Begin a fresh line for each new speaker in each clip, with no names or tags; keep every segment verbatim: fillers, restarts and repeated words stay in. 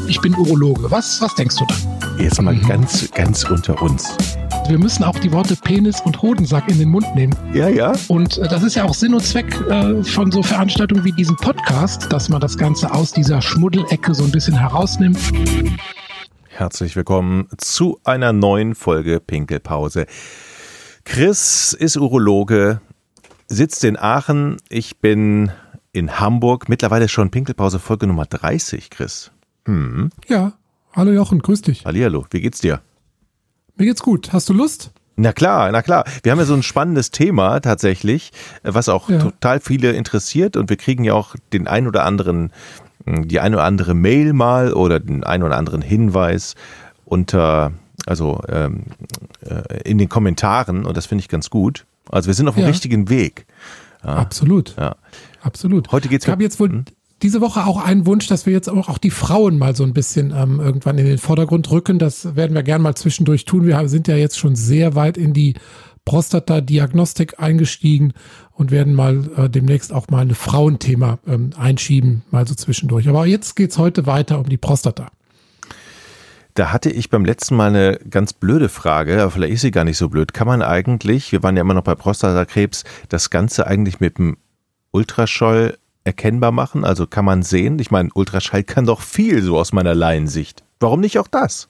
ich bin Urologe. Was, was denkst du dann?
Jetzt mal mhm. ganz, ganz unter uns.
Wir müssen auch die Worte Penis und Hodensack in den Mund nehmen.
Ja, ja.
Und äh, das ist ja auch Sinn und Zweck äh, von so Veranstaltungen wie diesem Podcast, dass man das Ganze aus dieser Schmuddelecke so ein bisschen herausnimmt.
Herzlich willkommen zu einer neuen Folge Pinkelpause. Chris ist Urologe, sitzt in Aachen. Ich bin in Hamburg. Mittlerweile schon Pinkelpause Folge Nummer dreißig, Chris. Hm.
Ja, hallo Jochen, grüß dich.
Hallihallo, wie geht's dir?
Mir geht's gut. Hast du Lust?
Na klar, na klar. Wir haben ja so ein spannendes Thema tatsächlich, was auch ja. total viele interessiert, und wir kriegen ja auch den ein oder anderen, die ein oder andere Mail mal oder den ein oder anderen Hinweis unter, also ähm, in den Kommentaren, und das finde ich ganz gut. Also wir sind auf dem ja. richtigen Weg. Ja.
Absolut.
Ja.
Absolut.
Heute geht's.
Ich habe jetzt wohl hm? diese Woche auch einen Wunsch, dass wir jetzt auch, auch die Frauen mal so ein bisschen ähm, irgendwann in den Vordergrund rücken. Das werden wir gern mal zwischendurch tun. Wir sind ja jetzt schon sehr weit in die Prostata-Diagnostik eingestiegen und werden mal äh, demnächst auch mal ein Frauenthema ähm, einschieben, mal so zwischendurch. Aber jetzt geht's heute weiter um die Prostata.
Da hatte ich beim letzten Mal eine ganz blöde Frage, aber vielleicht ist sie gar nicht so blöd. Kann man eigentlich, wir waren ja immer noch bei Prostatakrebs, das Ganze eigentlich mit dem Ultraschall erkennbar machen? Also kann man sehen? Ich meine, Ultraschall kann doch viel, so aus meiner Laiensicht. Warum nicht auch das?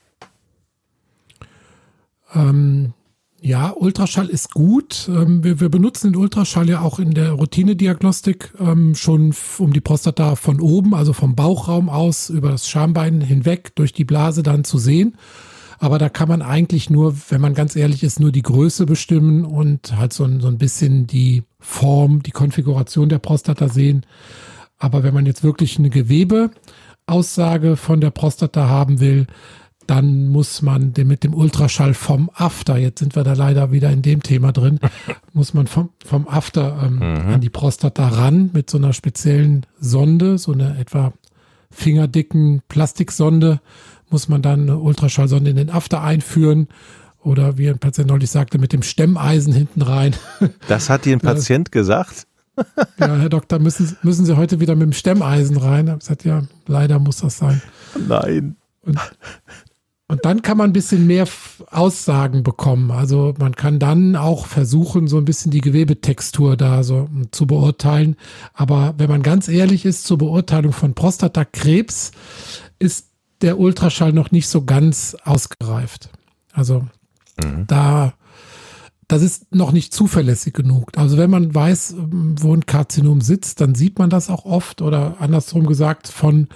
Ähm, ja, Ultraschall ist gut. Ähm, wir, wir benutzen den Ultraschall ja auch in der Routinediagnostik ähm, schon f- um die Prostata von oben, also vom Bauchraum aus, über das Schambein hinweg, durch die Blase dann zu sehen. Aber da kann man eigentlich nur, wenn man ganz ehrlich ist, nur die Größe bestimmen und halt so ein, so ein bisschen die Form, die Konfiguration der Prostata sehen. Aber wenn man jetzt wirklich eine Gewebeaussage von der Prostata haben will, dann muss man den mit dem Ultraschall vom After, jetzt sind wir da leider wieder in dem Thema drin, muss man vom, vom After ähm, mhm. an die Prostata ran mit so einer speziellen Sonde, so einer etwa fingerdicken Plastiksonde, muss man dann eine Ultraschallsonde in den After einführen oder wie ein Patient neulich sagte, mit dem Stemmeisen hinten rein.
Das hat dir ein Patient gesagt?
Ja, Herr Doktor, müssen, müssen Sie heute wieder mit dem Stemmeisen rein? Ich habe gesagt, ja, leider muss das sein.
Nein.
Und, und dann kann man ein bisschen mehr Aussagen bekommen. Also man kann dann auch versuchen, so ein bisschen die Gewebetextur da so zu beurteilen. Aber wenn man ganz ehrlich ist, zur Beurteilung von Prostatakrebs ist der Ultraschall noch nicht so ganz ausgereift. Also mhm. da, das ist noch nicht zuverlässig genug. Also wenn man weiß, wo ein Karzinom sitzt, dann sieht man das auch oft, oder andersrum gesagt, von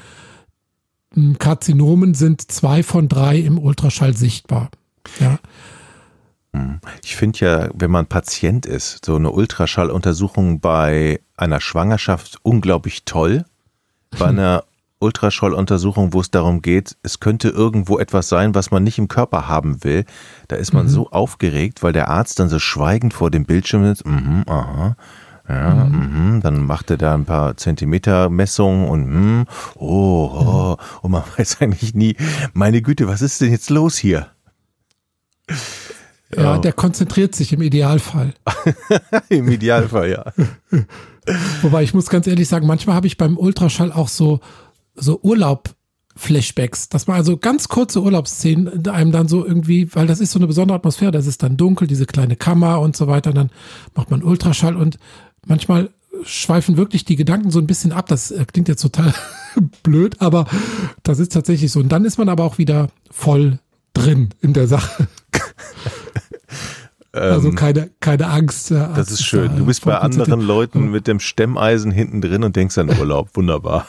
Karzinomen sind zwei von drei im Ultraschall sichtbar. Ja.
Ich finde ja, wenn man Patient ist, so eine Ultraschalluntersuchung bei einer Schwangerschaft unglaublich toll. Bei einer Ultraschalluntersuchung, wo es darum geht, es könnte irgendwo etwas sein, was man nicht im Körper haben will. Da ist man mhm. so aufgeregt, weil der Arzt dann so schweigend vor dem Bildschirm sitzt. Mhm, aha, ja, mhm. Mhm. Dann macht er da ein paar Zentimeter-Messungen und mhm, oh, oh, und man weiß eigentlich nie, meine Güte, was ist denn jetzt los hier?
Ja, der konzentriert sich im Idealfall.
Im Idealfall, ja.
Wobei ich muss ganz ehrlich sagen, manchmal habe ich beim Ultraschall auch so so Urlaub-Flashbacks, dass man also ganz kurze Urlaubsszenen einem dann so irgendwie, weil das ist so eine besondere Atmosphäre, das ist dann dunkel, diese kleine Kammer und so weiter, und dann macht man Ultraschall und manchmal schweifen wirklich die Gedanken so ein bisschen ab. Das klingt jetzt total blöd, aber das ist tatsächlich so. Und dann ist man aber auch wieder voll drin in der Sache. Also keine, keine Angst.
Das ist schön. Du bist bei anderen Leuten mit dem Stemmeisen hinten drin und denkst an Urlaub. Wunderbar.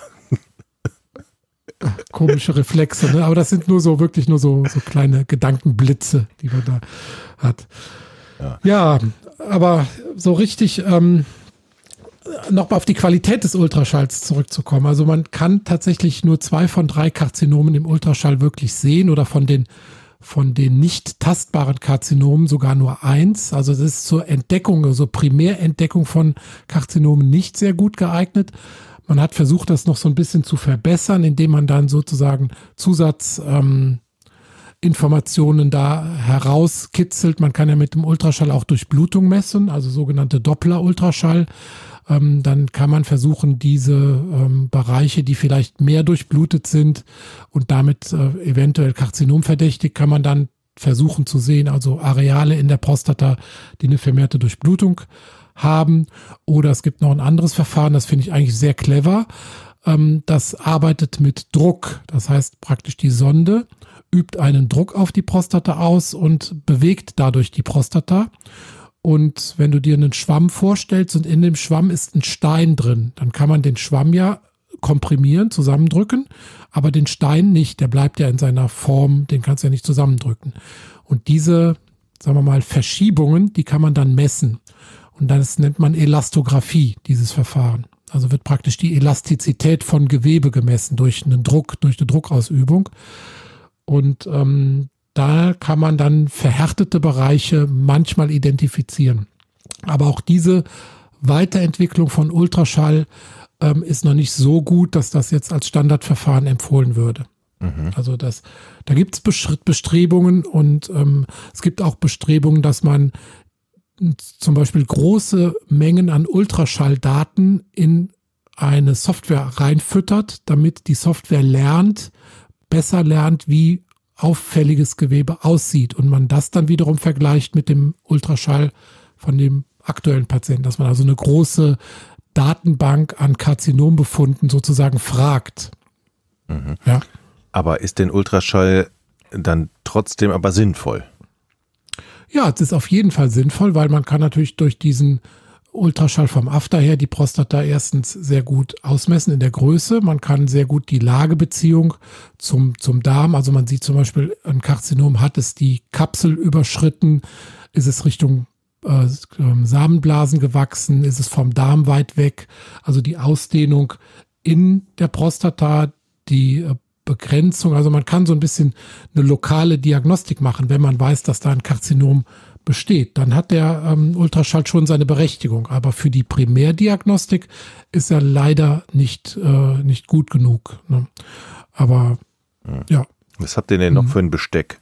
Komische Reflexe, ne? Aber das sind nur so, wirklich nur so, so kleine Gedankenblitze, die man da hat. Ja, ja, aber so richtig ähm, nochmal auf die Qualität des Ultraschalls zurückzukommen. Also man kann tatsächlich nur zwei von drei Karzinomen im Ultraschall wirklich sehen, oder von den von den nicht tastbaren Karzinomen sogar nur eins. Also es ist zur Entdeckung, also Primärentdeckung von Karzinomen nicht sehr gut geeignet. Man hat versucht, das noch so ein bisschen zu verbessern, indem man dann sozusagen Zusatz ähm, Informationen da herauskitzelt. Man kann ja mit dem Ultraschall auch Durchblutung messen, also sogenannte Doppler-Ultraschall. Ähm, dann kann man versuchen, diese ähm, Bereiche, die vielleicht mehr durchblutet sind und damit äh, eventuell karzinomverdächtig, kann man dann versuchen zu sehen, also Areale in der Prostata, die eine vermehrte Durchblutung haben. Oder es gibt noch ein anderes Verfahren, das finde ich eigentlich sehr clever. Ähm, das arbeitet mit Druck. Das heißt praktisch die Sonde übt einen Druck auf die Prostata aus und bewegt dadurch die Prostata. Und wenn du dir einen Schwamm vorstellst und in dem Schwamm ist ein Stein drin, dann kann man den Schwamm ja komprimieren, zusammendrücken, aber den Stein nicht, der bleibt ja in seiner Form, den kannst du ja nicht zusammendrücken. Und diese, sagen wir mal, Verschiebungen, die kann man dann messen. Und das nennt man Elastographie, dieses Verfahren. Also wird praktisch die Elastizität von Gewebe gemessen durch einen Druck, durch eine Druckausübung. Und ähm, da kann man dann verhärtete Bereiche manchmal identifizieren. Aber auch diese Weiterentwicklung von Ultraschall ähm, ist noch nicht so gut, dass das jetzt als Standardverfahren empfohlen würde. Mhm. Also das, da gibt es Bestrebungen und ähm, es gibt auch Bestrebungen, dass man zum Beispiel große Mengen an Ultraschalldaten in eine Software reinfüttert, damit die Software lernt, besser lernt, wie auffälliges Gewebe aussieht und man das dann wiederum vergleicht mit dem Ultraschall von dem aktuellen Patienten, dass man also eine große Datenbank an Karzinombefunden sozusagen fragt.
Mhm.
Ja.
Aber ist denn Ultraschall dann trotzdem aber sinnvoll?
Ja, es ist auf jeden Fall sinnvoll, weil man kann natürlich durch diesen Ultraschall vom After her die Prostata erstens sehr gut ausmessen in der Größe. Man kann sehr gut die Lagebeziehung zum, zum Darm, also man sieht zum Beispiel, ein Karzinom hat es die Kapsel überschritten, ist es Richtung äh, Samenblasen gewachsen, ist es vom Darm weit weg, also die Ausdehnung in der Prostata, die äh, Begrenzung, also man kann so ein bisschen eine lokale Diagnostik machen, wenn man weiß, dass da ein Karzinom besteht. Dann hat der ähm, Ultraschall schon seine Berechtigung, aber für die Primärdiagnostik ist er leider nicht, äh, nicht gut genug. Ne? Aber hm. ja.
Was habt ihr denn noch hm. für ein Besteck?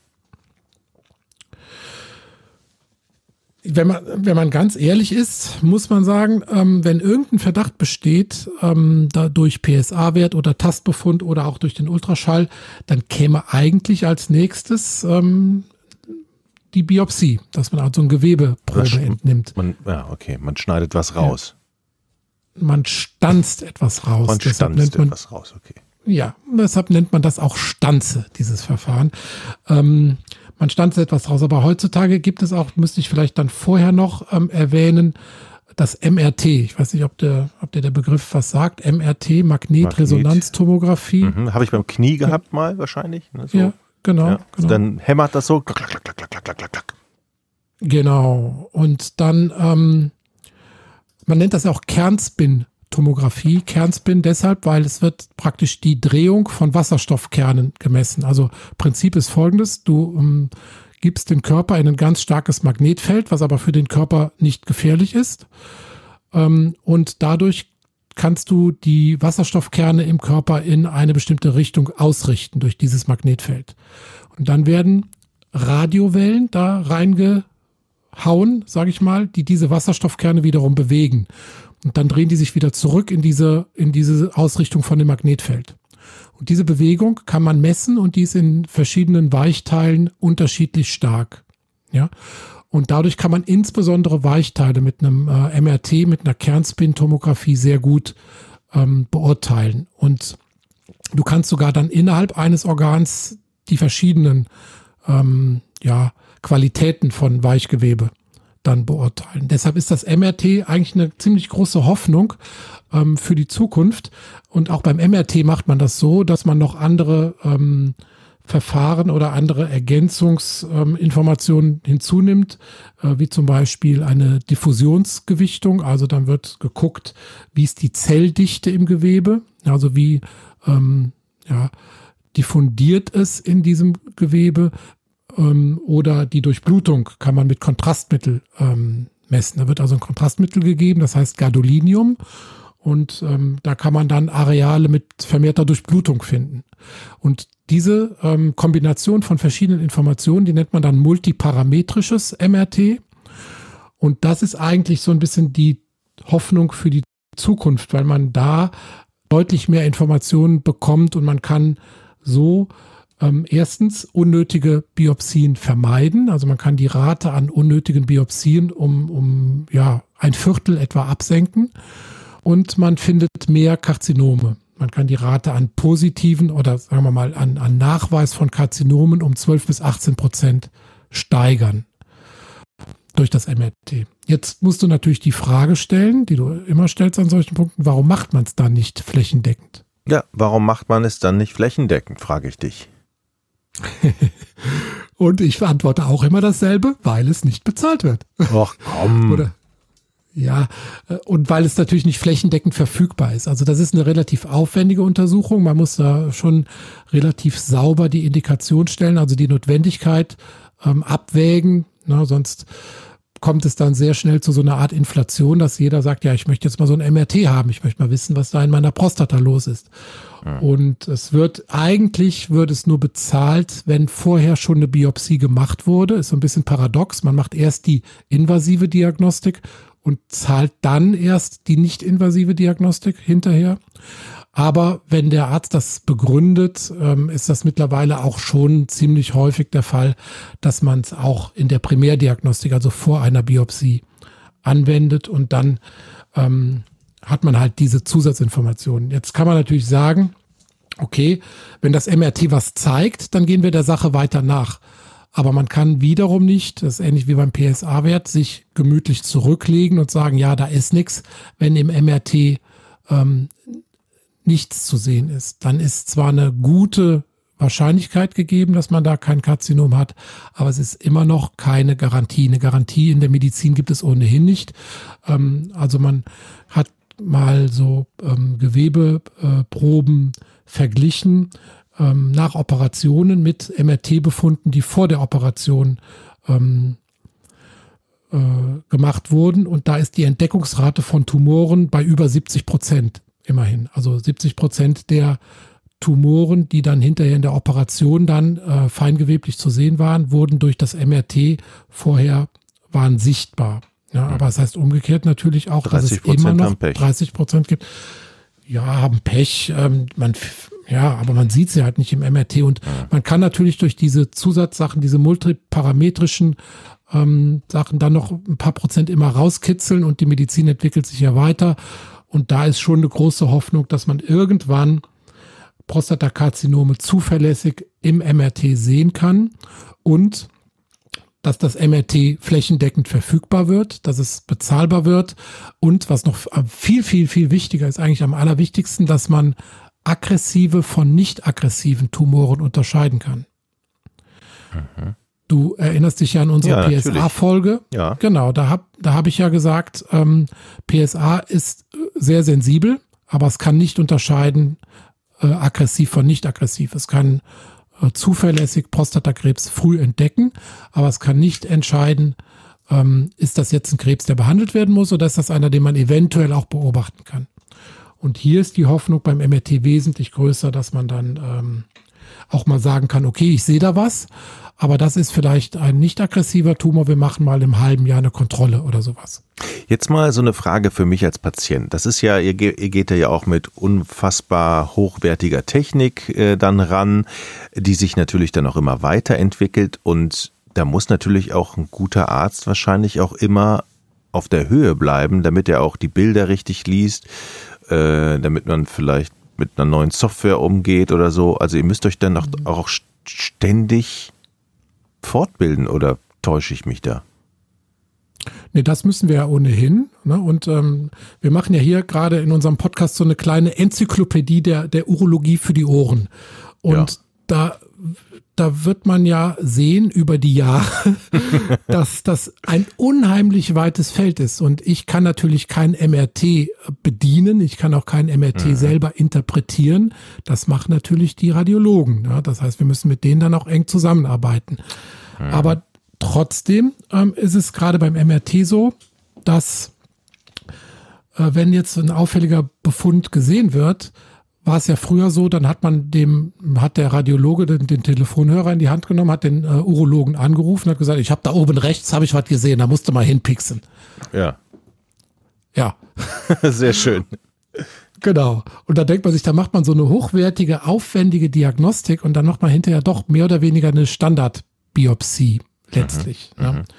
Wenn man, wenn man ganz ehrlich ist, muss man sagen, ähm, wenn irgendein Verdacht besteht, ähm, da durch P S A-Wert oder Tastbefund oder auch durch den Ultraschall, dann käme eigentlich als nächstes ähm, die Biopsie, dass man also eine Gewebeprobe
Sch-
entnimmt.
Man, ja, okay, man schneidet was raus.
Ja. Man stanzt etwas raus.
Man
deshalb
stanzt
nennt man,
etwas raus, okay.
Ja, deshalb nennt man das auch Stanze, dieses Verfahren. Ähm, man stanzt etwas raus, aber heutzutage gibt es auch, müsste ich vielleicht dann vorher noch ähm, erwähnen, das M R T. Ich weiß nicht, ob der, ob der, der Begriff was sagt. M R T, Magnetresonanztomographie.
Magnet. Mhm, habe ich beim Knie gehabt ja. mal wahrscheinlich. Ne, so.
Ja, genau,
ja.
genau.
Dann hämmert das so. Klack, klack, klack, klack, klack, klack, klack.
Genau. Und dann, ähm, man nennt das auch Kernspin-Tomographie. Kernspin deshalb, weil es wird praktisch die Drehung von Wasserstoffkernen gemessen. Also Prinzip ist folgendes, du ähm, gibst den Körper in ein ganz starkes Magnetfeld, was aber für den Körper nicht gefährlich ist. Ähm, und dadurch kannst du die Wasserstoffkerne im Körper in eine bestimmte Richtung ausrichten durch dieses Magnetfeld. Und dann werden Radiowellen da reingehauen, sage ich mal, die diese Wasserstoffkerne wiederum bewegen. Und dann drehen die sich wieder zurück in diese, in diese Ausrichtung von dem Magnetfeld. Und diese Bewegung kann man messen und die ist in verschiedenen Weichteilen unterschiedlich stark. Ja? Und dadurch kann man insbesondere Weichteile mit einem äh, M R T, mit einer Kernspintomographie sehr gut ähm, beurteilen. Und du kannst sogar dann innerhalb eines Organs die verschiedenen ähm, ja, Qualitäten von Weichgewebe dann beurteilen. Deshalb ist das M R T eigentlich eine ziemlich große Hoffnung ähm, für die Zukunft. Und auch beim M R T macht man das so, dass man noch andere ähm, Verfahren oder andere Ergänzungsinformationen ähm, hinzunimmt, äh, wie zum Beispiel eine Diffusionsgewichtung. Also dann wird geguckt, wie ist die Zelldichte im Gewebe, also wie ähm, ja, diffundiert es in diesem Gewebe. Oder die Durchblutung kann man mit Kontrastmittel ähm, messen. Da wird also ein Kontrastmittel gegeben, das heißt Gadolinium. Und ähm, da kann man dann Areale mit vermehrter Durchblutung finden. Und diese ähm, Kombination von verschiedenen Informationen, die nennt man dann multiparametrisches M R T. Und das ist eigentlich so ein bisschen die Hoffnung für die Zukunft, weil man da deutlich mehr Informationen bekommt und man kann so ähm, erstens unnötige Biopsien vermeiden. Also man kann die Rate an unnötigen Biopsien um, um ja, ein Viertel etwa absenken. Und man findet mehr Karzinome. Man kann die Rate an positiven oder sagen wir mal an, an Nachweis von Karzinomen um zwölf bis achtzehn Prozent steigern durch das M R T. Jetzt musst du natürlich die Frage stellen, die du immer stellst an solchen Punkten, warum macht man es dann nicht flächendeckend?
Ja, warum macht man es dann nicht flächendeckend, frage ich dich.
Und ich antworte auch immer dasselbe, weil es nicht bezahlt wird.
Ach komm.
Oder ja, und weil es natürlich nicht flächendeckend verfügbar ist. Also das ist eine relativ aufwendige Untersuchung. Man muss da schon relativ sauber die Indikation stellen, also die Notwendigkeit ähm, abwägen. Na, sonst kommt es dann sehr schnell zu so einer Art Inflation, dass jeder sagt, ja, ich möchte jetzt mal so ein M R T haben. Ich möchte mal wissen, was da in meiner Prostata los ist. Ja. Und es wird, eigentlich wird es nur bezahlt, wenn vorher schon eine Biopsie gemacht wurde. Ist so ein bisschen paradox. Man macht erst die invasive Diagnostik und zahlt dann erst die nicht-invasive Diagnostik hinterher. Aber wenn der Arzt das begründet, ähm, ist das mittlerweile auch schon ziemlich häufig der Fall, dass man es auch in der Primärdiagnostik, also vor einer Biopsie, anwendet und dann ähm, hat man halt diese Zusatzinformationen. Jetzt kann man natürlich sagen, okay, wenn das M R T was zeigt, dann gehen wir der Sache weiter nach. Aber man kann wiederum nicht, das ist ähnlich wie beim P S A-Wert, sich gemütlich zurücklegen und sagen, ja, da ist nichts, wenn im M R T ähm, nichts zu sehen ist. Dann ist zwar eine gute Wahrscheinlichkeit gegeben, dass man da kein Karzinom hat, aber es ist immer noch keine Garantie. Eine Garantie in der Medizin gibt es ohnehin nicht. Ähm, also man hat mal so ähm, Gewebeproben äh, verglichen nach Operationen mit M R T-Befunden, die vor der Operation ähm, äh, gemacht wurden. Und da ist die Entdeckungsrate von Tumoren bei über siebzig Prozent immerhin. Also siebzig Prozent der Tumoren, die dann hinterher in der Operation dann äh, feingeweblich zu sehen waren, wurden durch das M R T vorher, waren sichtbar. Ja, aber es heißt umgekehrt natürlich auch, dass es immer noch dreißig Prozent gibt. Ja, haben Pech. Ähm, man Ja, aber man sieht sie halt nicht im M R T und ja. Man kann natürlich durch diese Zusatzsachen, diese multiparametrischen ähm, Sachen dann noch ein paar Prozent immer rauskitzeln und die Medizin entwickelt sich ja weiter und da ist schon eine große Hoffnung, dass man irgendwann Prostatakarzinome zuverlässig im M R T sehen kann und dass das M R T flächendeckend verfügbar wird, dass es bezahlbar wird und was noch viel, viel, viel wichtiger ist, eigentlich am allerwichtigsten, dass man aggressive von nicht aggressiven Tumoren unterscheiden kann. Mhm. Du erinnerst dich ja an unsere ja, P S A-Folge.
Ja.
Genau, da habe da hab ich ja gesagt, ähm, P S A ist sehr sensibel, aber es kann nicht unterscheiden äh, aggressiv von nicht aggressiv. Es kann äh, zuverlässig Prostatakrebs früh entdecken, aber es kann nicht entscheiden, ähm, ist das jetzt ein Krebs, der behandelt werden muss oder ist das einer, den man eventuell auch beobachten kann. Und hier ist die Hoffnung beim M R T wesentlich größer, dass man dann ähm, auch mal sagen kann, okay, ich sehe da was, aber das ist vielleicht ein nicht aggressiver Tumor, wir machen mal im halben Jahr eine Kontrolle oder sowas.
Jetzt mal so eine Frage für mich als Patient. Das ist ja, ihr, ihr geht ja auch mit unfassbar hochwertiger Technik äh, dann ran, die sich natürlich dann auch immer weiterentwickelt und da muss natürlich auch ein guter Arzt wahrscheinlich auch immer auf der Höhe bleiben, damit er auch die Bilder richtig liest, damit man vielleicht mit einer neuen Software umgeht oder so. Also ihr müsst euch dann auch, auch ständig fortbilden oder täusche ich mich da?
Nee, das müssen wir ja ohnehin. Ne? Und ähm, wir machen ja hier gerade in unserem Podcast so eine kleine Enzyklopädie der, der Urologie für die Ohren. Und ja. da Da wird man ja sehen über die Jahre, dass das ein unheimlich weites Feld ist. Und ich kann natürlich kein M R T bedienen. Ich kann auch kein M R T mhm. selber interpretieren. Das machen natürlich die Radiologen. Ja, das heißt, wir müssen mit denen dann auch eng zusammenarbeiten. Mhm. Aber trotzdem ähm, ist es gerade beim M R T so, dass äh, wenn jetzt ein auffälliger Befund gesehen wird, war es ja früher so, dann hat man dem, hat der Radiologe den, den Telefonhörer in die Hand genommen, hat den äh, Urologen angerufen, hat gesagt, ich habe da oben rechts, habe ich was gesehen, da musst du mal hinpixen.
Ja.
Ja.
Sehr schön.
Genau. Und da denkt man sich, da macht man so eine hochwertige, aufwendige Diagnostik und dann macht man hinterher doch mehr oder weniger eine Standardbiopsie letztlich. Mhm. Ja. Mhm.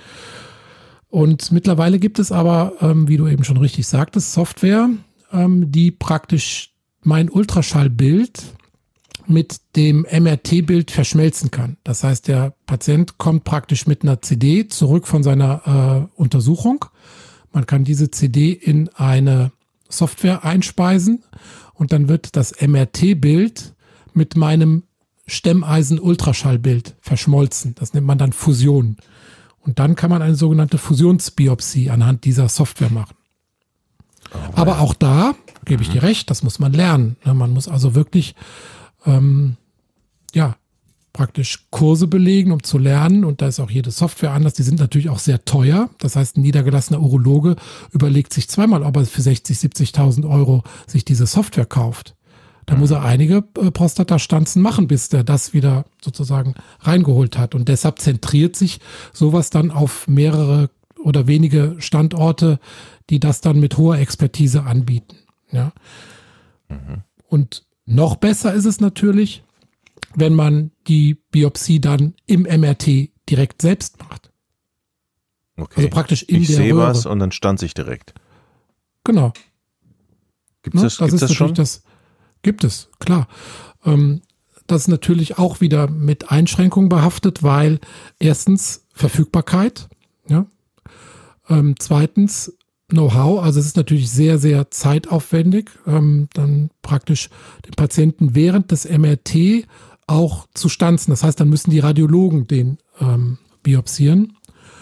Und mittlerweile gibt es aber, ähm, wie du eben schon richtig sagtest, Software, ähm, die praktisch mein Ultraschallbild mit dem M R T-Bild verschmelzen kann. Das heißt, der Patient kommt praktisch mit einer C D zurück von seiner äh, Untersuchung. Man kann diese C D in eine Software einspeisen und dann wird das M R T-Bild mit meinem Stemmeisen-Ultraschallbild verschmolzen. Das nennt man dann Fusion. Und dann kann man eine sogenannte Fusionsbiopsie anhand dieser Software machen. Oh, aber auch da gebe ich dir recht, das muss man lernen. Man muss also wirklich ähm, ja, praktisch Kurse belegen, um zu lernen. Und da ist auch jede Software anders. Die sind natürlich auch sehr teuer. Das heißt, ein niedergelassener Urologe überlegt sich zweimal, ob er für sechzig, siebzigtausend Euro sich diese Software kauft. Da muss er einige äh, Prostatastanzen machen, bis der das wieder sozusagen reingeholt hat. Und deshalb zentriert sich sowas dann auf mehrere oder wenige Standorte, die das dann mit hoher Expertise anbieten. Ja. Mhm. Und noch besser ist es natürlich, wenn man die Biopsie dann im M R T direkt selbst macht.
Okay.
Also praktisch in
ich
der
sehe
Röhre.
was und dann stand sich direkt.
Genau.
Gibt es
ne?
das,
das,
gibt's
ist
das schon?
Das, gibt es, klar. Ähm, das ist natürlich auch wieder mit Einschränkungen behaftet, weil erstens Verfügbarkeit, ja. Ähm, zweitens Know-how, also es ist natürlich sehr, sehr zeitaufwendig, ähm, dann praktisch den Patienten während des M R T auch zu stanzen. Das heißt, dann müssen die Radiologen den ähm, biopsieren.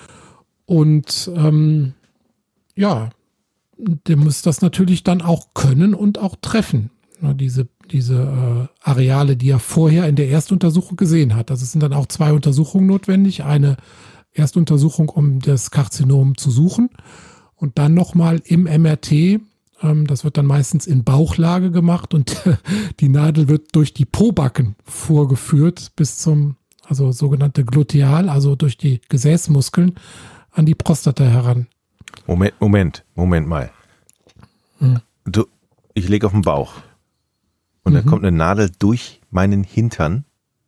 Und ähm, ja, der muss das natürlich dann auch können und auch treffen. Na, diese diese äh, Areale, die er vorher in der Erstuntersuchung gesehen hat. Also es sind dann auch zwei Untersuchungen notwendig. Eine Erstuntersuchung, um das Karzinom zu suchen. Und dann nochmal im M R T, ähm, das wird dann meistens in Bauchlage gemacht und die Nadel wird durch die Pobacken vorgeführt bis zum, also sogenannte Gluteal, also durch die Gesäßmuskeln an die Prostata heran.
Moment, Moment, Moment mal.
Hm.
Du, ich lege auf den Bauch und mhm. dann kommt eine Nadel durch meinen Hintern.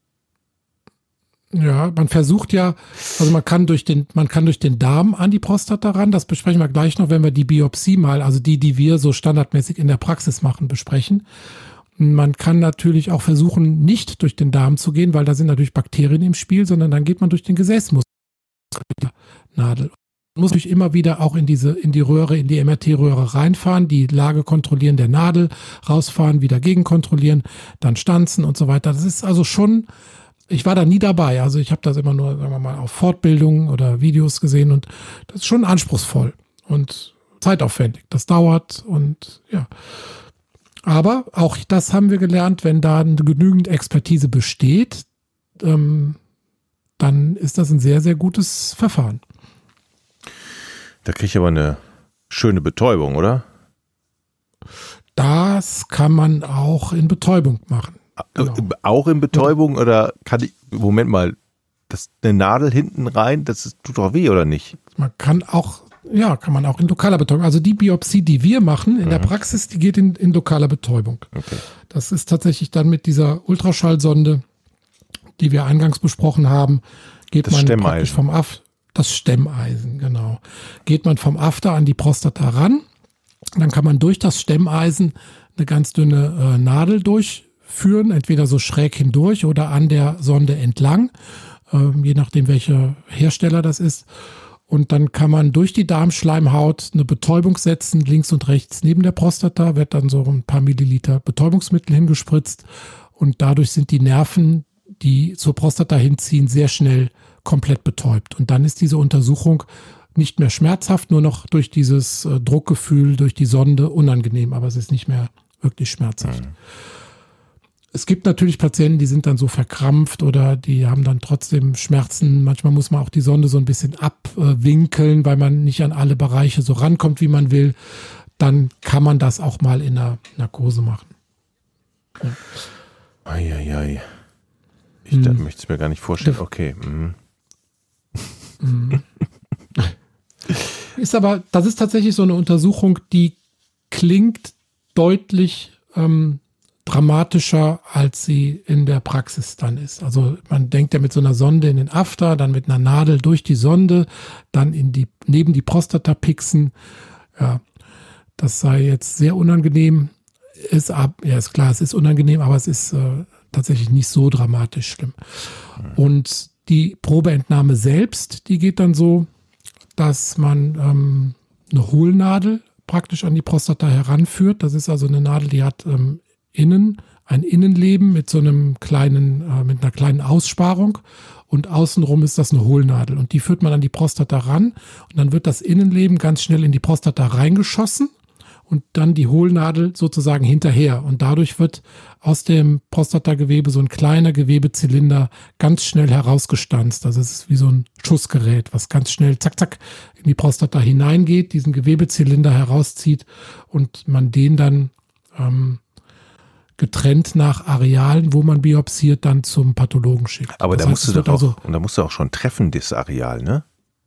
Ja, man versucht ja, also man kann durch den, man kann durch den Darm an die Prostata ran. Das besprechen wir gleich noch, wenn wir die Biopsie mal, also die, die wir so standardmäßig in der Praxis machen, besprechen. Man kann natürlich auch versuchen, nicht durch den Darm zu gehen, weil da sind natürlich Bakterien im Spiel, sondern dann geht man durch den Gesäßmuskel mit der Nadel. Man muss natürlich immer wieder auch in diese, in die Röhre, in die M R T-Röhre reinfahren, die Lage kontrollieren der Nadel, rausfahren, wieder gegenkontrollieren, dann stanzen und so weiter. Das ist also schon, ich war da nie dabei, also ich habe das immer nur, sagen wir mal, auf Fortbildungen oder Videos gesehen und das ist schon anspruchsvoll und zeitaufwendig. Das dauert und ja. Aber auch das haben wir gelernt, wenn da genügend Expertise besteht, ähm, dann ist das ein sehr, sehr gutes Verfahren.
Da kriege ich aber eine schöne Betäubung, oder?
Das kann man auch in Betäubung machen.
Genau. Auch in Betäubung ja. Oder kann ich, Moment mal, das, eine Nadel hinten rein, das ist, tut doch weh, oder nicht?
Man kann auch, ja, kann man auch in lokaler Betäubung. Also die Biopsie, die wir machen in mhm. der Praxis, die geht in, in lokaler Betäubung. Okay. Das ist tatsächlich dann mit dieser Ultraschallsonde, die wir eingangs besprochen haben, geht das man praktisch vom Aft, das Stemmeisen, genau. Geht man vom After an die Prostata ran, dann kann man durch das Stemmeisen eine ganz dünne äh, Nadel durchführen, entweder so schräg hindurch oder an der Sonde entlang, äh, je nachdem welcher Hersteller das ist. Und dann kann man durch die Darmschleimhaut eine Betäubung setzen, links und rechts neben der Prostata, wird dann so ein paar Milliliter Betäubungsmittel hingespritzt und dadurch sind die Nerven, die zur Prostata hinziehen, sehr schnell komplett betäubt. Und dann ist diese Untersuchung nicht mehr schmerzhaft, nur noch durch dieses äh, Druckgefühl, durch die Sonde unangenehm, aber es ist nicht mehr wirklich schmerzhaft. Mhm. Es gibt natürlich Patienten, die sind dann so verkrampft oder die haben dann trotzdem Schmerzen. Manchmal muss man auch die Sonde so ein bisschen abwinkeln, weil man nicht an alle Bereiche so rankommt, wie man will. dann kann man das auch mal in der Narkose machen. Ja.
Eieiei. Ich hm. möchte es mir gar nicht vorstellen. Okay. Mhm.
Mhm. Ist aber, das ist tatsächlich so eine Untersuchung, die klingt deutlich ähm, dramatischer, als sie in der Praxis dann ist. Also man denkt ja mit so einer Sonde in den After, dann mit einer Nadel durch die Sonde, dann in die, neben die Prostata pixen. Ja, das sei jetzt sehr unangenehm. Ist ab, ja, ist klar, es ist unangenehm, aber es ist äh, tatsächlich nicht so dramatisch schlimm. Mhm. Und die Probeentnahme selbst, die geht dann so, dass man ähm, eine Hohlnadel praktisch an die Prostata heranführt. Das ist also eine Nadel, die hat ähm, innen ein Innenleben mit so einem kleinen, äh, mit einer kleinen Aussparung und außenrum ist das eine Hohlnadel und die führt man an die Prostata ran und dann wird das Innenleben ganz schnell in die Prostata reingeschossen und dann die Hohlnadel sozusagen hinterher und dadurch wird aus dem Prostatagewebe so ein kleiner Gewebezylinder ganz schnell herausgestanzt. Also es ist wie so ein Schussgerät, was ganz schnell zack, zack in die Prostata hineingeht, diesen Gewebezylinder herauszieht und man den dann ähm, getrennt nach Arealen, wo man biopsiert, dann zum Pathologen schickt.
Aber
das
da
heißt,
musst du doch
also,
auch, und da musst du auch schon treffen, das Areal, ne?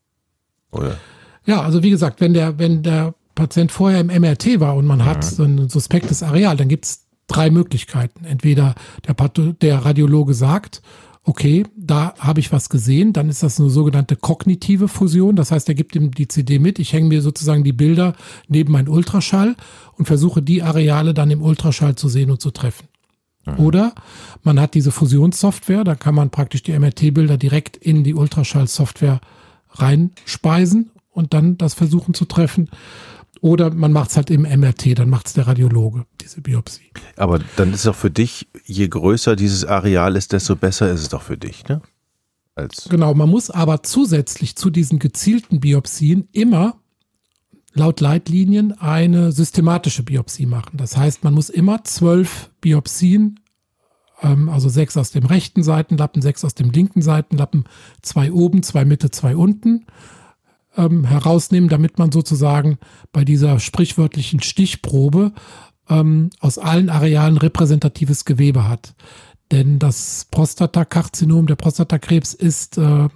Oder?
Ja, also wie gesagt, wenn der, wenn der Patient vorher im M R T war und man mhm. hat so ein suspektes Areal, dann gibt es drei Möglichkeiten. Entweder der, Patho- der Radiologe sagt, okay, da habe ich was gesehen, dann ist das eine sogenannte kognitive Fusion. Das heißt, er gibt ihm die C D mit. Ich hänge mir sozusagen die Bilder neben meinen Ultraschall und versuche die Areale dann im Ultraschall zu sehen und zu treffen. Mhm. Oder man hat diese Fusionssoftware, da kann man praktisch die M R T-Bilder direkt in die Ultraschallsoftware reinspeisen und dann das versuchen zu treffen. Oder man macht es halt im M R T, dann macht es der Radiologe, diese Biopsie.
Aber dann ist es doch für dich, je größer dieses Areal ist, desto besser ist es doch für dich, ne? Als
genau, man muss aber zusätzlich zu diesen gezielten Biopsien immer laut Leitlinien eine systematische Biopsie machen. Das heißt, man muss immer zwölf Biopsien, ähm, also sechs aus dem rechten Seitenlappen, sechs aus dem linken Seitenlappen, zwei oben, zwei Mitte, zwei unten, Ähm, herausnehmen, damit man sozusagen bei dieser sprichwörtlichen Stichprobe ähm, aus allen Arealen repräsentatives Gewebe hat. Denn das Prostatakarzinom, der Prostatakrebs ist äh,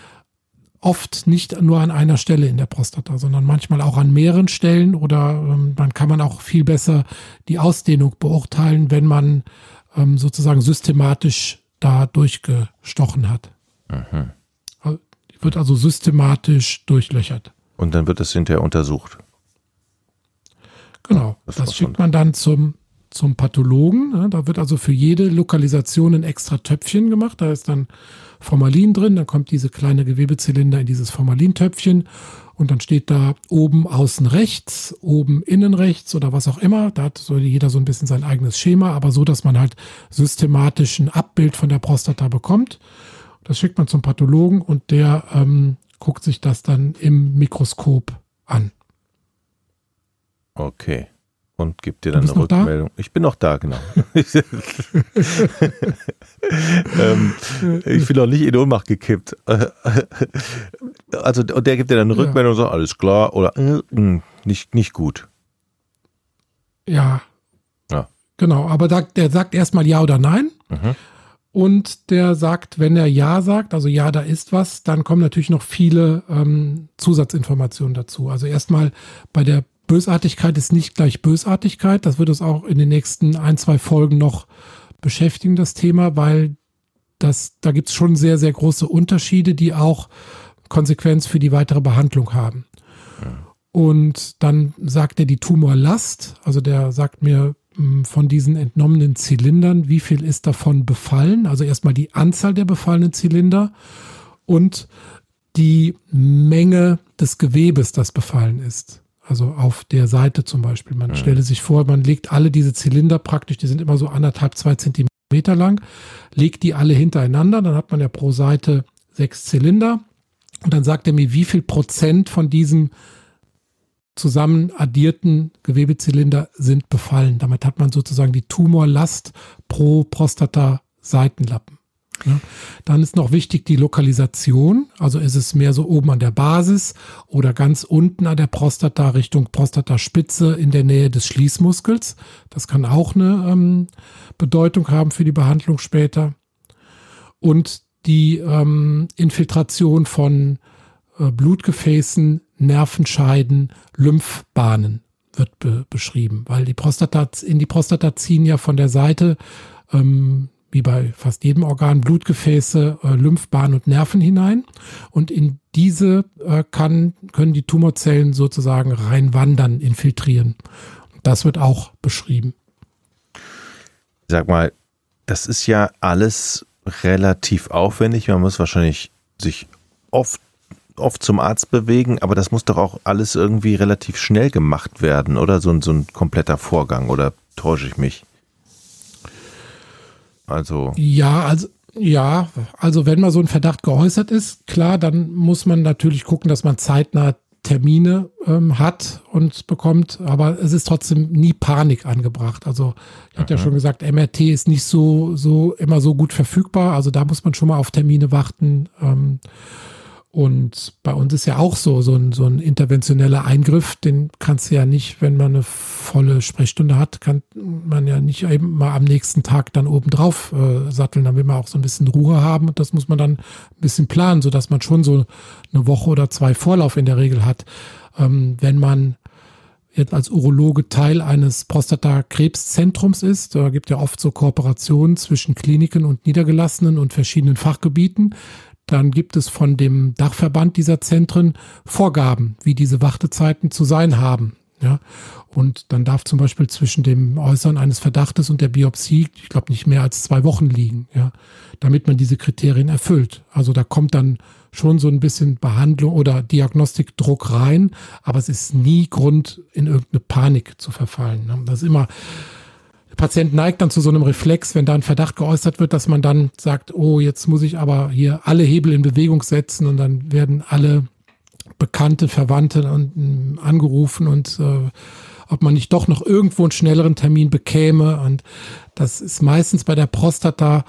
oft nicht nur an einer Stelle in der Prostata, sondern manchmal auch an mehreren Stellen oder ähm, dann kann man auch viel besser die Ausdehnung beurteilen, wenn man ähm, sozusagen systematisch da durchgestochen hat.
Mhm.
Wird also systematisch durchlöchert.
Und dann wird es hinterher untersucht.
Genau, das, das schickt man dann zum, zum Pathologen. Da wird also für jede Lokalisation ein extra Töpfchen gemacht. Da ist dann Formalin drin, dann kommt diese kleine Gewebezylinder in dieses Formalintöpfchen und dann steht da oben außen rechts, oben innen rechts oder was auch immer. Da hat so jeder so ein bisschen sein eigenes Schema, aber so, dass man halt systematisch ein Abbild von der Prostata bekommt. Das schickt man zum Pathologen und der ähm, guckt sich das dann im Mikroskop an.
Okay. Und gibt dir dann eine Rückmeldung. Da? Ich bin noch da, genau. ähm, ich bin noch nicht in Ohnmacht gekippt. Also, und der gibt dir dann eine Rückmeldung und sagt, alles klar oder äh, nicht, nicht gut.
Ja.
Ja.
Genau, aber da, der sagt erstmal ja oder nein. Mhm. Und der sagt, wenn er ja sagt, also ja, da ist was, dann kommen natürlich noch viele ähm, Zusatzinformationen dazu. Also erstmal bei der Bösartigkeit ist nicht gleich Bösartigkeit. Das wird uns auch in den nächsten ein, zwei Folgen noch beschäftigen, das Thema, weil das, da gibt es schon sehr, sehr große Unterschiede, die auch Konsequenz für die weitere Behandlung haben. Ja. Und dann sagt er die Tumorlast, also der sagt mir, von diesen entnommenen Zylindern, wie viel ist davon befallen? Also erstmal die Anzahl der befallenen Zylinder und die Menge des Gewebes, das befallen ist. Also auf der Seite zum Beispiel. Man ja. stelle sich vor, man legt alle diese Zylinder praktisch, die sind immer so anderthalb, zwei Zentimeter lang, legt die alle hintereinander, dann hat man ja pro Seite sechs Zylinder und dann sagt er mir, wie viel Prozent von diesem zusammen addierten Gewebezylinder sind befallen. Damit hat man sozusagen die Tumorlast pro Prostata-Seitenlappen. Ja. Dann ist noch wichtig die Lokalisation, also ist es mehr so oben an der Basis oder ganz unten an der Prostata Richtung Prostataspitze in der Nähe des Schließmuskels. Das kann auch eine ähm, Bedeutung haben für die Behandlung später. Und die ähm, Infiltration von äh, Blutgefäßen, Nervenscheiden, Lymphbahnen wird be- beschrieben, weil die Prostata, in die Prostata ziehen ja von der Seite ähm, wie bei fast jedem Organ, Blutgefäße, äh, Lymphbahnen und Nerven hinein. Und in diese äh, kann, können die Tumorzellen sozusagen reinwandern, infiltrieren. Das wird auch beschrieben.
Sag mal, das ist ja alles relativ aufwendig. Man muss wahrscheinlich sich oft, oft zum Arzt bewegen, aber das muss doch auch alles irgendwie relativ schnell gemacht werden, oder? So ein, so ein kompletter Vorgang, oder täusche ich mich? Also.
Ja, also, ja, also wenn mal so ein Verdacht geäußert ist, klar, dann muss man natürlich gucken, dass man zeitnah Termine ähm, hat und bekommt, aber es ist trotzdem nie Panik angebracht. Also ich hatte ja schon gesagt, M R T ist nicht so, so immer so gut verfügbar, also da muss man schon mal auf Termine warten. Ähm, Und bei uns ist ja auch so, so ein, so ein interventioneller Eingriff, den kannst du ja nicht, wenn man eine volle Sprechstunde hat, kann man ja nicht eben mal am nächsten Tag dann obendrauf äh, satteln. Da will man auch so ein bisschen Ruhe haben und das muss man dann ein bisschen planen, sodass man schon so eine Woche oder zwei Vorlauf in der Regel hat. Ähm, wenn man jetzt als Urologe Teil eines Prostatakrebszentrums ist, da gibt ja oft so Kooperationen zwischen Kliniken und Niedergelassenen und verschiedenen Fachgebieten. Dann gibt es von dem Dachverband dieser Zentren Vorgaben, wie diese Wartezeiten zu sein haben. Ja, und dann darf zum Beispiel zwischen dem Äußern eines Verdachtes und der Biopsie, ich glaube, nicht mehr als zwei Wochen liegen, ja, damit man diese Kriterien erfüllt. Also da kommt dann schon so ein bisschen Behandlung oder Diagnostikdruck rein, aber es ist nie Grund, in irgendeine Panik zu verfallen. Das ist immer, der Patient neigt dann zu so einem Reflex, wenn da ein Verdacht geäußert wird, dass man dann sagt, oh, jetzt muss ich aber hier alle Hebel in Bewegung setzen und dann werden alle Bekannte, Verwandte und, äh, angerufen und äh, ob man nicht doch noch irgendwo einen schnelleren Termin bekäme. Und das ist meistens bei der Prostata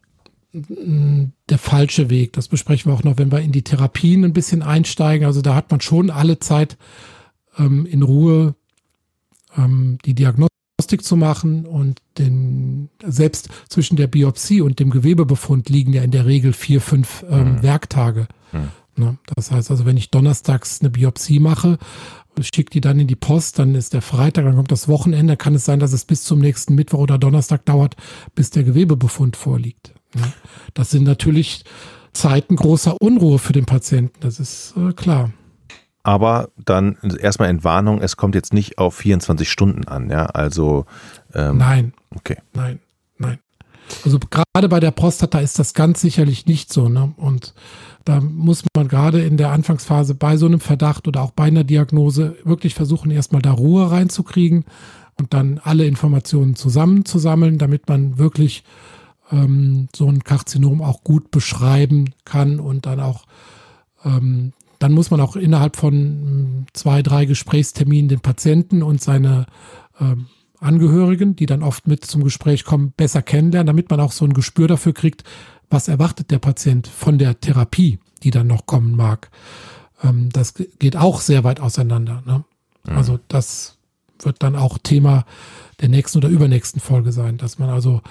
mh, der falsche Weg. Das besprechen wir auch noch, wenn wir in die Therapien ein bisschen einsteigen. Also da hat man schon alle Zeit ähm, in Ruhe ähm, die Diagnostik zu machen und den, selbst zwischen der Biopsie und dem Gewebebefund liegen ja in der Regel vier, fünf ähm, mhm. Werktage. Mhm. Ne? Das heißt also, wenn ich donnerstags eine Biopsie mache, schicke die dann in die Post, dann ist der Freitag, dann kommt das Wochenende, kann es sein, dass es bis zum nächsten Mittwoch oder Donnerstag dauert, bis der Gewebebefund vorliegt. Ne? Das sind natürlich Zeiten großer Unruhe für den Patienten, das ist äh, klar.
Aber dann erstmal Entwarnung, es kommt jetzt nicht auf vierundzwanzig Stunden an, ja, also ähm,
Nein,
okay.
nein, nein. Also gerade bei der Prostata ist das ganz sicherlich nicht so, ne? Und da muss man gerade in der Anfangsphase bei so einem Verdacht oder auch bei einer Diagnose wirklich versuchen, erstmal da Ruhe reinzukriegen und dann alle Informationen zusammenzusammeln, damit man wirklich ähm, so ein Karzinom auch gut beschreiben kann und dann auch ähm, dann muss man auch innerhalb von zwei, drei Gesprächsterminen den Patienten und seine ähm, Angehörigen, die dann oft mit zum Gespräch kommen, besser kennenlernen, damit man auch so ein Gespür dafür kriegt, was erwartet der Patient von der Therapie, die dann noch kommen mag. Ähm, das geht auch sehr weit auseinander. Ne? Mhm. Also das wird dann auch Thema der nächsten oder übernächsten Folge sein, dass man also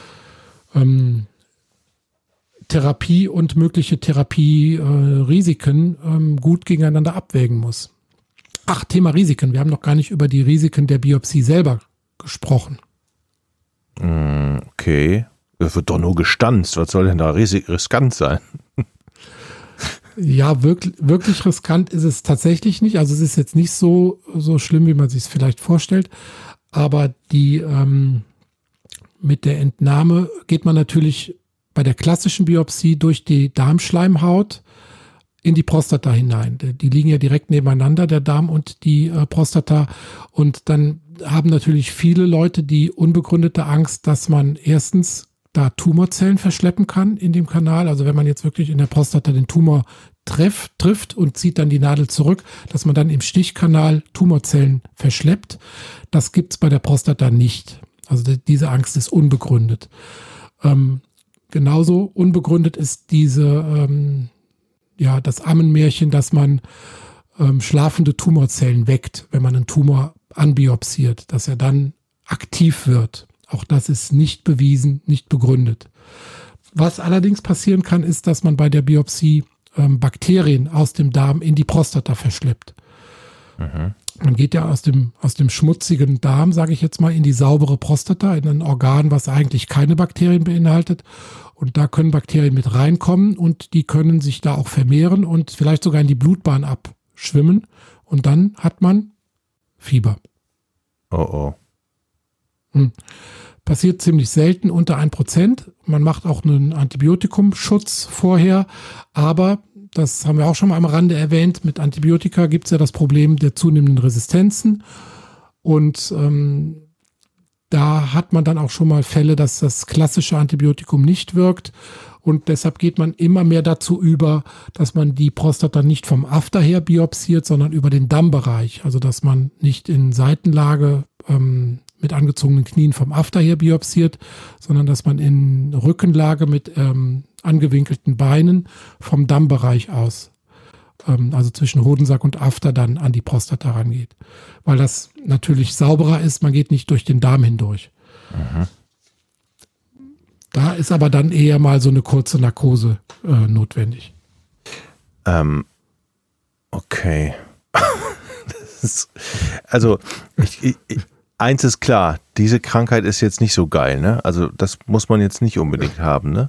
ähm, Therapie und mögliche Therapierisiken äh, ähm, gut gegeneinander abwägen muss. Ach, Thema Risiken. Wir haben noch gar nicht über die Risiken der Biopsie selber gesprochen.
Okay. Das wird doch nur gestanzt. Was soll denn da ris- riskant sein?
Ja, wirklich, wirklich riskant ist es tatsächlich nicht. Also es ist jetzt nicht so, so schlimm, wie man sich es vielleicht vorstellt. Aber die ähm, mit der Entnahme geht man natürlich bei der klassischen Biopsie durch die Darmschleimhaut in die Prostata hinein. Die liegen ja direkt nebeneinander, der Darm und die äh, Prostata. Und dann haben natürlich viele Leute die unbegründete Angst, dass man erstens da Tumorzellen verschleppen kann in dem Kanal. Also wenn man jetzt wirklich in der Prostata den Tumor treff, trifft und zieht dann die Nadel zurück, dass man dann im Stichkanal Tumorzellen verschleppt. Das gibt's bei der Prostata nicht. Also die, diese Angst ist unbegründet. Ähm, genauso unbegründet ist diese, ähm, ja, das Ammenmärchen, dass man ähm, schlafende Tumorzellen weckt, wenn man einen Tumor anbiopsiert, dass er dann aktiv wird. Auch das ist nicht bewiesen, nicht begründet. Was allerdings passieren kann, ist, dass man bei der Biopsie ähm, Bakterien aus dem Darm in die Prostata verschleppt.
Mhm.
Man geht ja aus dem, aus dem schmutzigen Darm, sage ich jetzt mal, in die saubere Prostata, in ein Organ, was eigentlich keine Bakterien beinhaltet. Und da können Bakterien mit reinkommen und die können sich da auch vermehren und vielleicht sogar in die Blutbahn abschwimmen. Und dann hat man Fieber.
Oh oh.
Hm. Passiert ziemlich selten, unter ein Prozent. Man macht auch einen Antibiotikumschutz vorher, aber das haben wir auch schon mal am Rande erwähnt, mit Antibiotika gibt es ja das Problem der zunehmenden Resistenzen und ähm, da hat man dann auch schon mal Fälle, dass das klassische Antibiotikum nicht wirkt und deshalb geht man immer mehr dazu über, dass man die Prostata nicht vom After her biopsiert, sondern über den Dammbereich, also dass man nicht in Seitenlage ähm, mit angezogenen Knien vom After her biopsiert, sondern dass man in Rückenlage mit ähm, angewinkelten Beinen vom Dammbereich aus, ähm, also zwischen Hodensack und After dann an die Prostata rangeht. Weil das natürlich sauberer ist, man geht nicht durch den Darm hindurch.
Mhm.
Da ist aber dann eher mal so eine kurze Narkose äh, notwendig.
Ähm, okay. Das ist, also, ich, ich, ich eins ist klar, diese Krankheit ist jetzt nicht so geil, ne? Also das muss man jetzt nicht unbedingt haben, ne?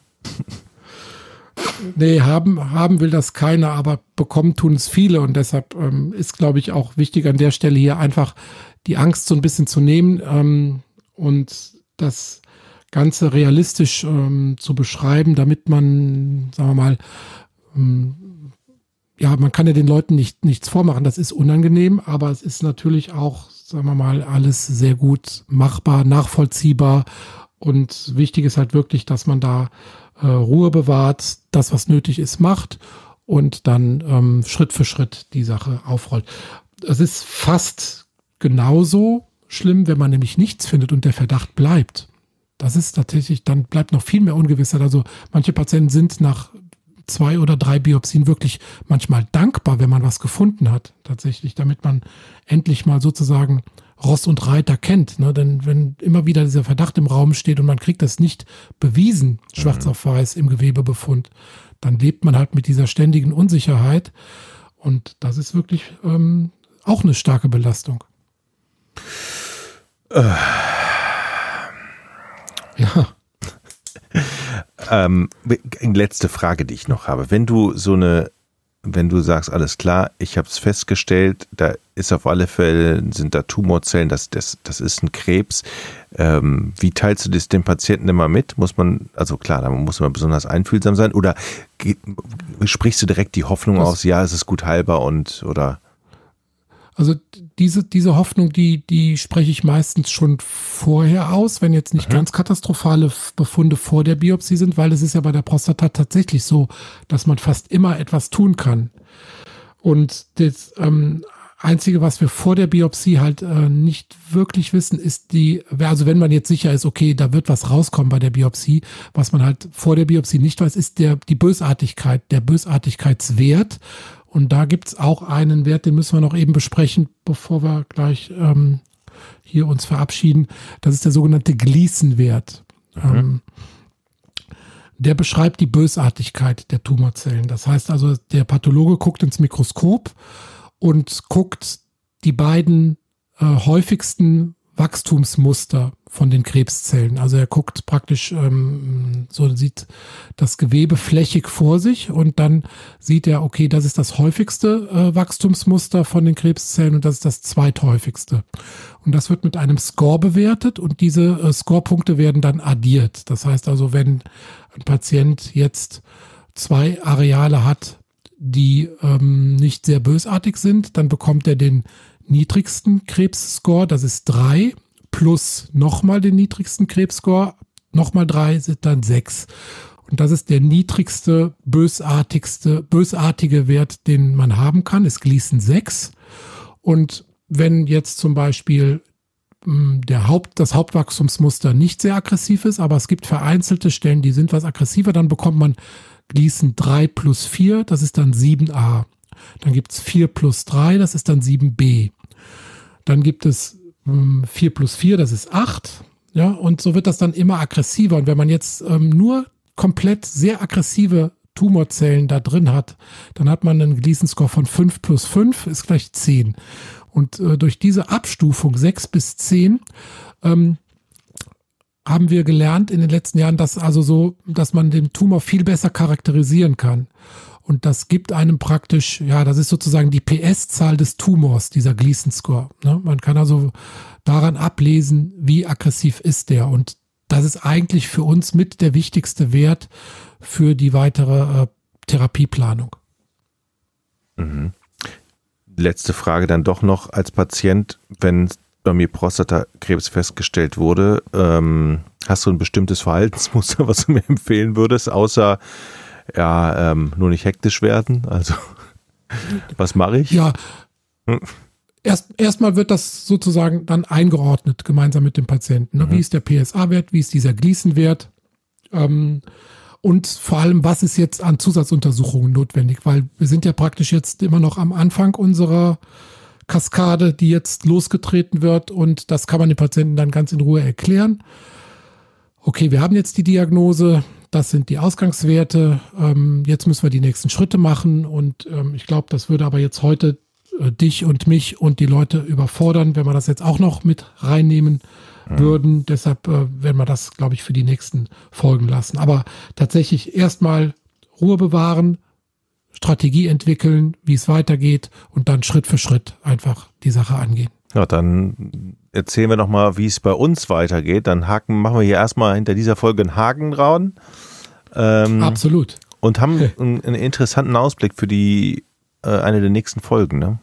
Nee, haben, haben will das keiner, aber bekommen tun es viele und deshalb ähm, ist, glaube ich, auch wichtig an der Stelle hier einfach die Angst so ein bisschen zu nehmen ähm, und das Ganze realistisch ähm, zu beschreiben, damit man, sagen wir mal, ähm, ja, man kann ja den Leuten nicht, nichts vormachen, das ist unangenehm, aber es ist natürlich auch, sagen wir mal, alles sehr gut machbar, nachvollziehbar und wichtig ist halt wirklich, dass man da äh, Ruhe bewahrt, das, was nötig ist, macht und dann ähm, Schritt für Schritt die Sache aufrollt. Es ist fast genauso schlimm, wenn man nämlich nichts findet und der Verdacht bleibt. Das ist tatsächlich, dann bleibt noch viel mehr Ungewissheit. Also manche Patienten sind nach zwei oder drei Biopsien wirklich manchmal dankbar, wenn man was gefunden hat, tatsächlich, damit man endlich mal sozusagen Ross und Reiter kennt. Ne? Denn wenn immer wieder dieser Verdacht im Raum steht und man kriegt das nicht bewiesen, schwarz auf weiß im Gewebebefund, dann lebt man halt mit dieser ständigen Unsicherheit und das ist wirklich ähm, auch eine starke Belastung.
Äh.
Ja.
Ähm, letzte Frage, die ich noch habe. Wenn du so eine, wenn du sagst, alles klar, ich habe es festgestellt, da ist auf alle Fälle, sind da Tumorzellen, das, das, das ist ein Krebs. Ähm, wie teilst du das dem Patienten immer mit? Muss man, also klar, da muss man besonders einfühlsam sein oder geht, sprichst du direkt die Hoffnung das, aus, ja, es ist gut heilbar und oder?
Also diese, diese Hoffnung, die, die spreche ich meistens schon vorher aus, wenn jetzt nicht mhm. ganz katastrophale Befunde vor der Biopsie sind, weil es ist ja bei der Prostata tatsächlich so, dass man fast immer etwas tun kann. Und das ähm, Einzige, was wir vor der Biopsie halt äh, nicht wirklich wissen, ist die, also wenn man jetzt sicher ist, okay, da wird was rauskommen bei der Biopsie, was man halt vor der Biopsie nicht weiß, ist der, die Bösartigkeit, der Bösartigkeitswert. Und da gibt's auch einen Wert, den müssen wir noch eben besprechen, bevor wir gleich ähm, hier uns verabschieden. Das ist der sogenannte Gleason-Wert. Mhm. Ähm, der beschreibt die Bösartigkeit der Tumorzellen. Das heißt also, der Pathologe guckt ins Mikroskop und guckt die beiden äh, häufigsten Wachstumsmuster von den Krebszellen. Also er guckt praktisch, ähm, so sieht das Gewebe flächig vor sich und dann sieht er, okay, das ist das häufigste äh, Wachstumsmuster von den Krebszellen und das ist das zweithäufigste. Und das wird mit einem Score bewertet und diese äh, Scorepunkte werden dann addiert. Das heißt also, wenn ein Patient jetzt zwei Areale hat, die ähm, nicht sehr bösartig sind, dann bekommt er den niedrigsten Krebsscore, das ist drei, plus nochmal den niedrigsten Krebsscore, nochmal drei sind dann sechs. Und das ist der niedrigste, bösartigste, bösartige Wert, den man haben kann, ist Gleason sechs. Und wenn jetzt zum Beispiel mh, der Haupt, das Hauptwachstumsmuster nicht sehr aggressiv ist, aber es gibt vereinzelte Stellen, die sind was aggressiver, dann bekommt man Gleason drei plus vier, das ist dann sieben a. Dann gibt es vier plus drei, das ist dann sieben b. Dann gibt es mh, vier plus vier, das ist acht. Ja, und so wird das dann immer aggressiver. Und wenn man jetzt ähm, nur komplett sehr aggressive Tumorzellen da drin hat, dann hat man einen Gleason-Score von fünf plus fünf, ist gleich zehn. Und äh, durch diese Abstufung sechs bis zehn ähm, haben wir gelernt in den letzten Jahren, dass also so, dass man den Tumor viel besser charakterisieren kann. Und das gibt einem praktisch, ja, das ist sozusagen die P S-Zahl des Tumors, dieser Gleason-Score. Ne? Man kann also daran ablesen, wie aggressiv ist der. Und das ist eigentlich für uns mit der wichtigste Wert für die weitere äh, Therapieplanung.
Mhm. Letzte Frage dann doch noch als Patient, wenn bei mir Prostatakrebs festgestellt wurde, ähm, hast du ein bestimmtes Verhaltensmuster, was du mir empfehlen würdest, außer ja, ähm, nur nicht hektisch werden? Also, was mache ich?
Ja, hm. erst erstmal wird das sozusagen dann eingeordnet, gemeinsam mit dem Patienten. Ne? Mhm. Wie ist der P S A-Wert, wie ist dieser Gleason-Wert? Ähm, und vor allem, was ist jetzt an Zusatzuntersuchungen notwendig? Weil wir sind ja praktisch jetzt immer noch am Anfang unserer Kaskade, die jetzt losgetreten wird, und das kann man den Patienten dann ganz in Ruhe erklären. Okay, wir haben jetzt die Diagnose, das sind die Ausgangswerte, ähm, jetzt müssen wir die nächsten Schritte machen, und ähm, ich glaube, das würde aber jetzt heute äh, dich und mich und die Leute überfordern, wenn wir das jetzt auch noch mit reinnehmen mhm. würden. Deshalb äh, werden wir das, glaube ich, für die nächsten Folgen lassen. Aber tatsächlich erstmal Ruhe bewahren, Strategie entwickeln, wie es weitergeht, und dann Schritt für Schritt einfach die Sache angehen.
Ja, dann erzählen wir nochmal, wie es bei uns weitergeht. Dann haken, machen wir hier erstmal hinter dieser Folge einen Haken dran. Ähm,
Absolut.
Und haben einen, einen interessanten Ausblick für die äh, eine der nächsten Folgen, ne?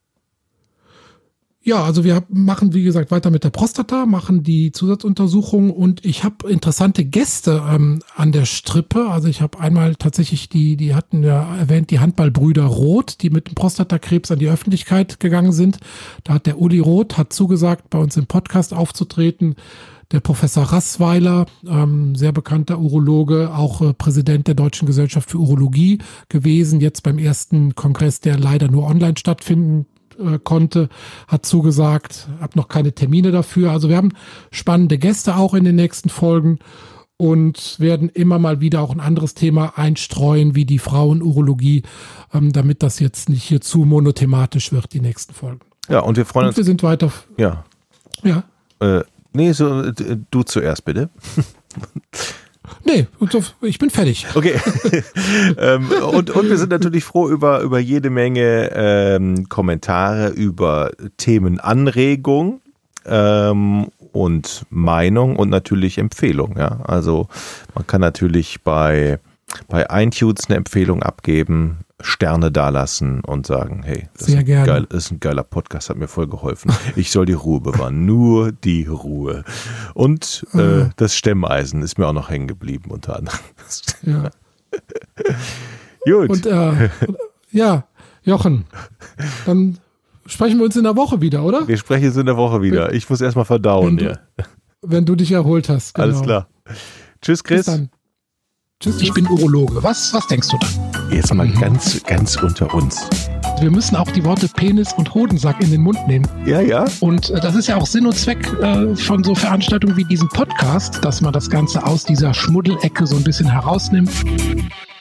Ja, also wir machen, wie gesagt, weiter mit der Prostata, machen die Zusatzuntersuchung, und ich habe interessante Gäste ähm, an der Strippe. Also ich habe einmal tatsächlich die, die hatten ja erwähnt, die Handballbrüder Roth, die mit dem Prostatakrebs an die Öffentlichkeit gegangen sind. Da hat der Uli Roth hat zugesagt, bei uns im Podcast aufzutreten. Der Professor Rassweiler, ähm, sehr bekannter Urologe, auch äh, Präsident der Deutschen Gesellschaft für Urologie gewesen, jetzt beim ersten Kongress, der leider nur online stattfinden konnte, hat zugesagt, habe noch keine Termine dafür. Also wir haben spannende Gäste auch in den nächsten Folgen und werden immer mal wieder auch ein anderes Thema einstreuen, wie die Frauenurologie, ähm, damit das jetzt nicht hier zu monothematisch wird, die nächsten Folgen.
Ja, und wir freuen
und
uns.
Wir sind weiter.
Ja.
Ja.
Äh, nee, so, du zuerst bitte.
Nee, ich bin fertig.
Okay. ähm, und, und wir sind natürlich froh über, über jede Menge ähm, Kommentare, über Themenanregung ähm, und Meinung und natürlich Empfehlung. Ja? Also man kann natürlich bei, bei iTunes eine Empfehlung abgeben, Sterne dalassen und sagen, hey, das
Sehr
ist, ein
gerne.
geil, das ist ein geiler Podcast, hat mir voll geholfen. Ich soll die Ruhe bewahren, nur die Ruhe. Und äh, das Stemmeisen ist mir auch noch hängen geblieben unter anderem.
Ja.
Gut.
Und äh, ja, Jochen, dann sprechen wir uns in der Woche wieder, oder?
Wir sprechen uns in der Woche wieder. Ich muss erstmal verdauen.
Wenn
ja.
du, wenn du dich erholt hast. Genau.
Alles klar. Tschüss, Chris.
Bis dann. Tschüss, ich bin Urologe. Was, was denkst du dann?
Jetzt mal ganz, ganz unter uns.
Wir müssen auch die Worte Penis und Hodensack in den Mund nehmen.
Ja, ja.
Und äh, das ist ja auch Sinn und Zweck äh, von so Veranstaltungen wie diesem Podcast, dass man das Ganze aus dieser Schmuddelecke so ein bisschen herausnimmt.